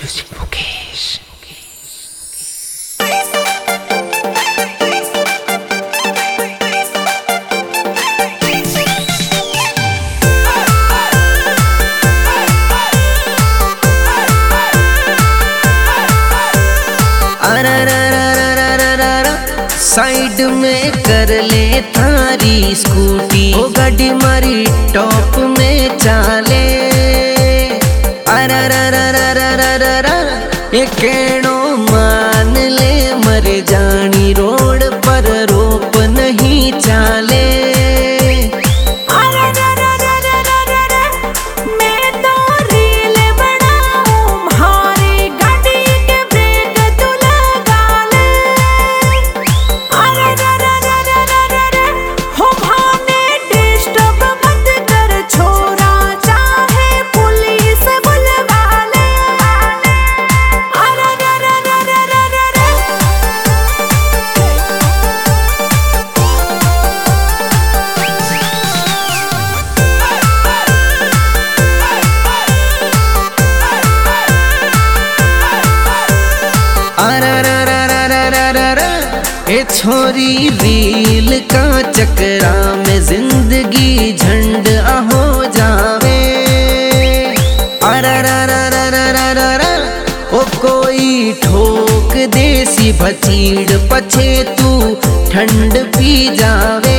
Music Mukesh. Side में कर ले थारी स्कूटी, ओ गाड़ी मारी टॉप में चाले। ये केणो मान ले मर जानी रोड पर रोप नहीं चाले। ए छोरी रील का चक्रा में जिंदगी झंड हो जावे। ओ कोई ठोक देसी भचीड़ पछे तू ठंड पी जावे।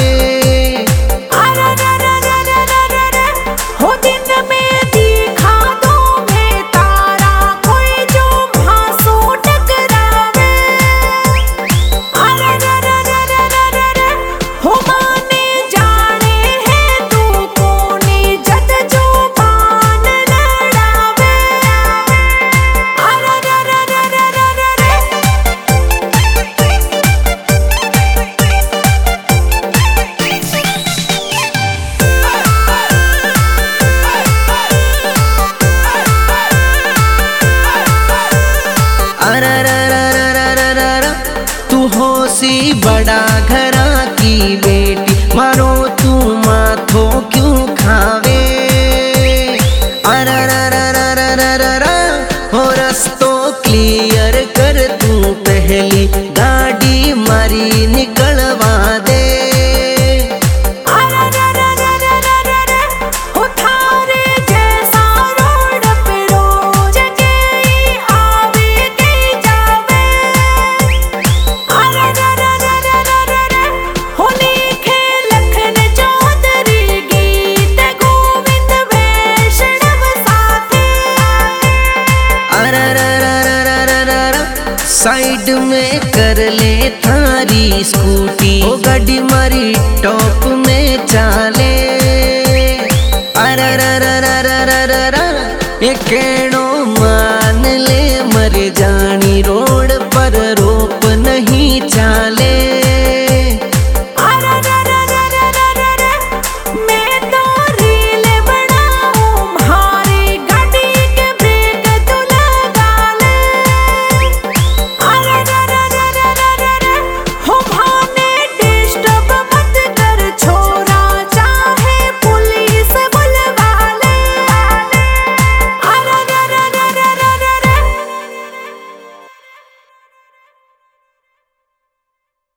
तू होसी बड़ा घरा की बेटी, मारो तू माथो क्यों खावे। हो रस्तो क्लियर कर तू पहली गाड़ी मारी निकलवा दे। साइड में कर ले थारी स्कूटी, ओ गाड़ी मारी टॉप में चाले। ये